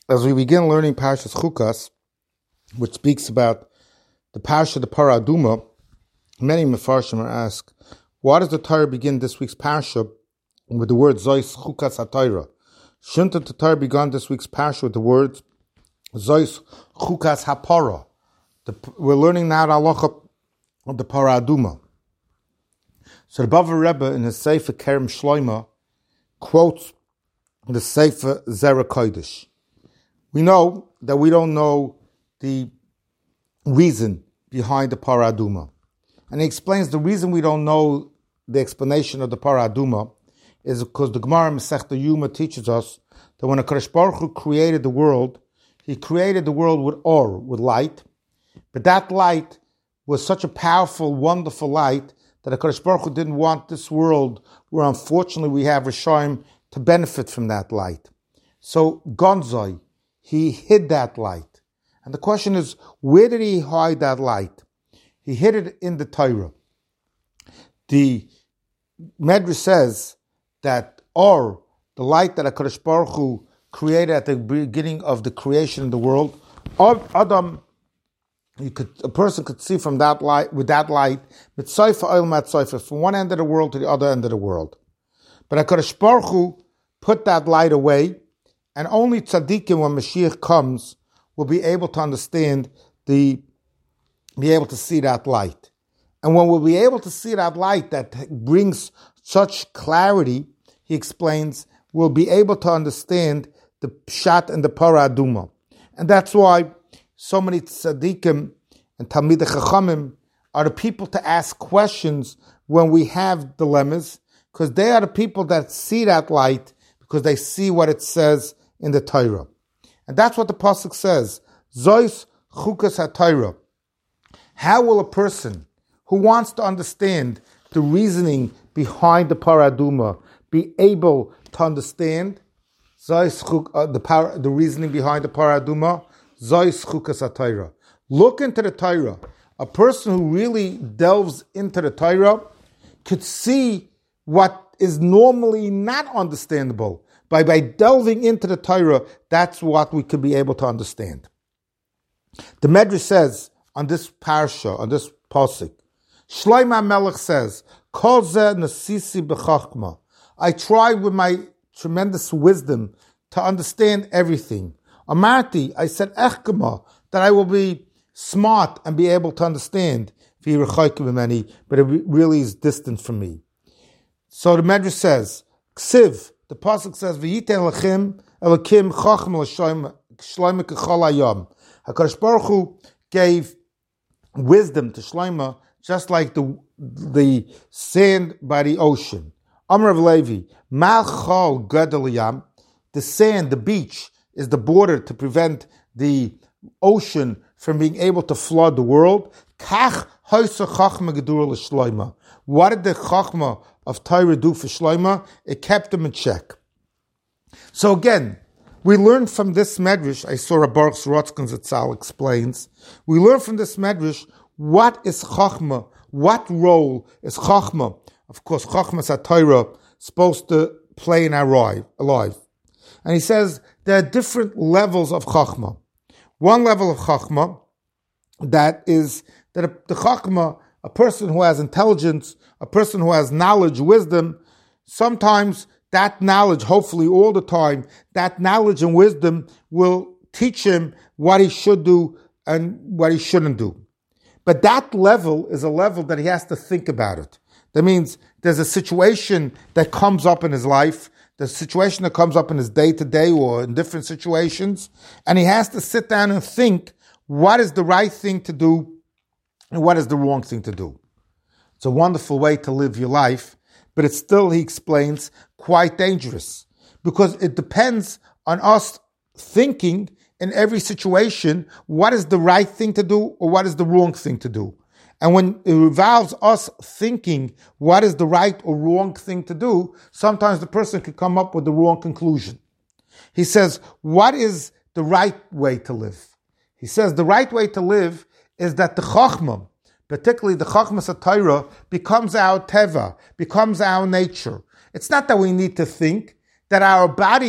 As we begin learning Parshas Chukas, which speaks about the Parsha, the Parah Aduma, many Mefarshim are asked, why does the Torah begin this week's Parsha with the word Zois Chukas HaTorah? Shouldn't the Torah begin this week's Parsha with the words Zois Chukas HaParah? We're learning now the halacha of the Parah Aduma. So the Bava Rebbe in his Sefer Kerem Shloima quotes the Sefer Zera Kodesh. We know that we don't know the reason behind the Parah Aduma. And he explains the reason we don't know the explanation of the Parah Aduma is because the Gemara Masechta Yuma teaches us that when HaKadosh Baruch Hu created the world, he created the world with or, with light. But that light was such a powerful, wonderful light that HaKadosh Baruch Hu didn't want this world where unfortunately we have Rishaim to benefit from that light. So Gonzoi, he hid that light. And the question is, where did he hide that light? He hid it in the Torah. The Medrash says that or, the light that HaKadosh Baruch Hu created at the beginning of the creation of the world, Adam, a person could see from that light, with that light, from one end of the world to the other end of the world. But HaKadosh Baruch Hu put that light away, and only tzaddikim, when Mashiach comes, will be able to understand be able to see that light. And when we'll be able to see that light that brings such clarity, he explains, we'll be able to understand the Pshat and the Parah Aduma. And that's why so many tzaddikim and Talmidei Chachamim are the people to ask questions when we have dilemmas, because they are the people that see that light, because they see what it says in the Torah. And that's what the Pasuk says, Zois Chukas HaTorah. How will a person who wants to understand the reasoning behind the Parah Aduma be able to understand the reasoning behind the Parah Aduma? Zois Chukas HaTorah. Look into the Torah. A person who really delves into the Torah could see what is normally not understandable. By delving into the Torah, that's what we could be able to understand. The Medrash says on this parsha, on this pasuk, Shlomo Melech says, Kol zeh nasisi b'chachma. I tried with my tremendous wisdom to understand everything. Amarti, I said echkema, that I will be smart and be able to understand. But it really is distant from me. So the Medrash says, Ksiv, the pasuk says, "V'yiten lachem elakim chacham l'shloim k'chol hayom." HaKadosh Baruch Hu gave wisdom to Shlomo, just like the sand by the ocean. Amar of Levi, Mal chol gadol yam. The sand, the beach, is the border to prevent the ocean from being able to flood the world. Kach hoisa chachma gedur l'shloima. What did the chachma of Torah do for Shlomo? It kept him in check. So again, we learn from this medrash, I saw Baruch Sorotzkin Zatzal explains, we learn from this medrash, what is chachma? What role is chachma? Of course, chachma is a Torah supposed to play in our life. And he says there are different levels of chachma. One level of chachma, that is that the chachma, a person who has intelligence, a person who has knowledge, wisdom, sometimes that knowledge, hopefully all the time, that knowledge and wisdom will teach him what he should do and what he shouldn't do. But that level is a level that he has to think about it. That means there's a situation that comes up in his life, the situation that comes up in his day-to-day or in different situations, and he has to sit down and think, what is the right thing to do and what is the wrong thing to do? It's a wonderful way to live your life, but it's still, he explains, quite dangerous, because it depends on us thinking in every situation what is the right thing to do or what is the wrong thing to do. And when it involves us thinking what is the right or wrong thing to do, sometimes the person can come up with the wrong conclusion. He says, what is the right way to live? He says the right way to live is that the chachma, particularly the chachmas Torah, becomes our teva, becomes our nature. It's not that we need to think, that our bodies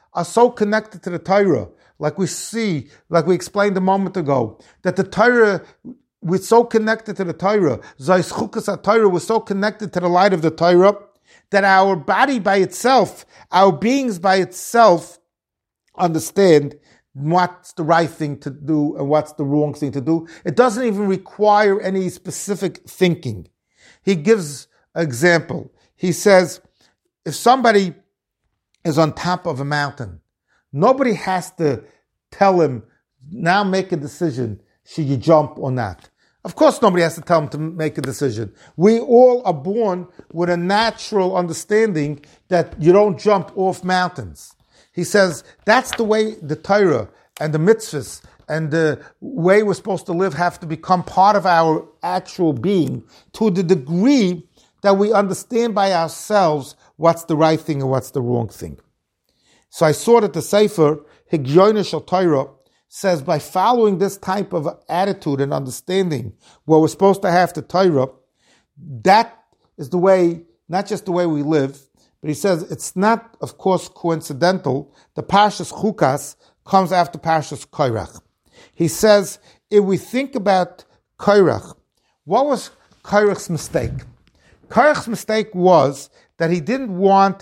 are so connected to the Torah, like we explained a moment ago, that the Torah, we're so connected to the Torah, Zos Chukas HaTorah, we're so connected to the light of the Torah, that our body by itself, our beings by itself, understand what's the right thing to do and what's the wrong thing to do. It doesn't even require any specific thinking. He gives an example. He says, if somebody is on top of a mountain, nobody has to tell him, now make a decision, should you jump or not? Of course nobody has to tell him to make a decision. We all are born with a natural understanding that you don't jump off mountains. He says that's the way the Torah and the mitzvahs and the way we're supposed to live have to become part of our actual being, to the degree that we understand by ourselves what's the right thing and what's the wrong thing. So I saw that the Sefer, Higyonos Shel Torah, says by following this type of attitude and understanding where we're supposed to have the Torah, that is the way, not just the way we live, but he says it's not, of course, coincidental. The Parshas Chukas comes after Parshas Korach. He says, if we think about Korach, what was Korach's mistake? Korach's mistake was that he wanted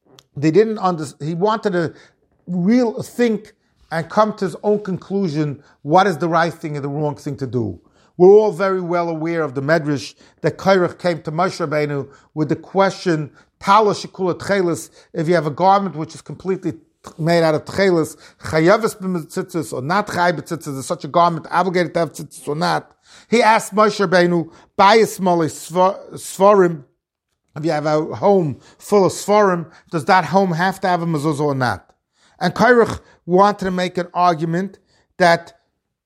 to think and come to his own conclusion, what is the right thing and the wrong thing to do. We're all very well aware of the Medrash that Korach came to Moshe Rabbeinu with the question, Tala Shekula Tchelis, if you have a garment which is completely made out of Tchelis, Chayavis b'mitzitzis or not Chay b'tzitzis, is such a garment obligated to have tzitzis or not? He asked Moshe Rabbeinu, Bayis Molei Sforim, if you have a home full of Sforim, does that home have to have a mezuzah or not? And Korach wanted to make an argument that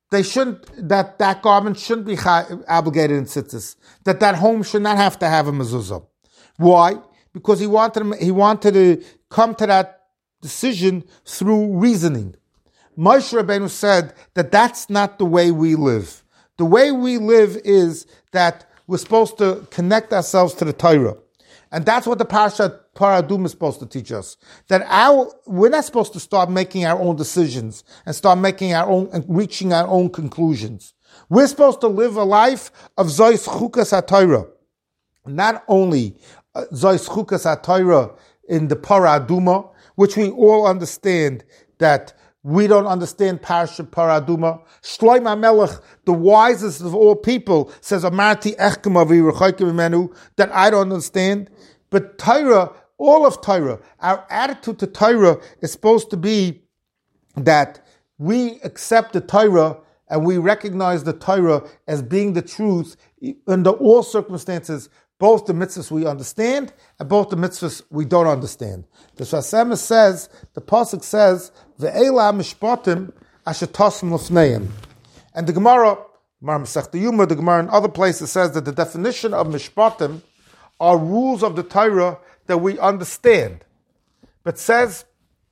that garment shouldn't be obligated in tzitzis, that home should not have to have a mezuzah. Why? Because he wanted to come to that decision through reasoning. Moshe Rabbeinu said that that's not the way we live. The way we live is that we're supposed to connect ourselves to the Torah. And that's what the Parashat Paradum is supposed to teach us. That we're not supposed to start making our own decisions and start making our own and reaching our own conclusions. We're supposed to live a life of Zos Chukas HaTorah. Not only Zos Chukas HaTorah in the Paraduma, which we all understand that we don't understand Parashat Paraduma. Shlomo HaMelech, the wisest of all people, says, Amarti echkem avi rechokim mimenu, that I don't understand. But Torah, all of Torah, our attitude to Torah is supposed to be that we accept the Torah and we recognize the Torah as being the truth under all circumstances, both the mitzvahs we understand and both the mitzvahs we don't understand. The Sfas Emes says, the Pasuk says, Ve'ela mishpatim asher tosim lefneim. And the Gemara Masechta Yuma, the Gemara in other places says that the definition of mishpatim are rules of the Torah that we understand. But says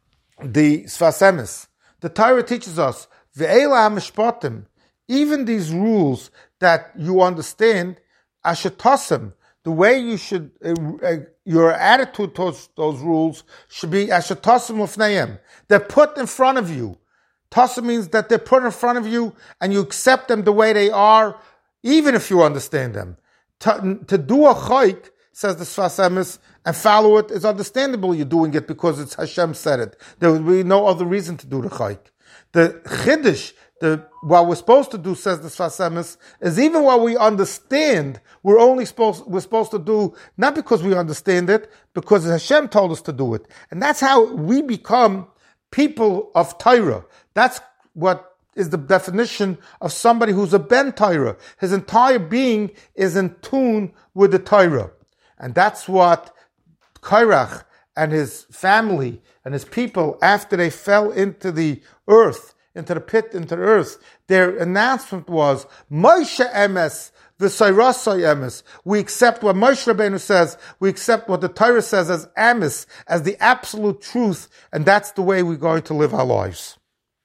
the Sfas Emes, the Torah teaches us, Ve'ela mishpatim, even these rules that you understand, asher tosim, the way you should, your attitude towards those rules should be asher tosim lefneim. They're put in front of you. Tosim means that they're put in front of you and you accept them the way they are, even if you understand them. To do a chayk, says the Sfas Emes, and follow it is understandable. You're doing it because it's Hashem said it. There would be no other reason to do the chayk. The chiddush, what we're supposed to do, says the Sfas Emes, is even what we understand, we're supposed to do, not because we understand it, because Hashem told us to do it. And that's how we become people of Torah. That's what is the definition of somebody who's a ben Torah. His entire being is in tune with the Torah. And that's what Korach and his family and his people, after they fell into the earth, into the pit, into the earth, their announcement was, Moshe Emes, V'sayrasai Emes. We accept what Moshe Rabbeinu says, we accept what the Torah says as Emes, as the absolute truth, and that's the way we're going to live our lives.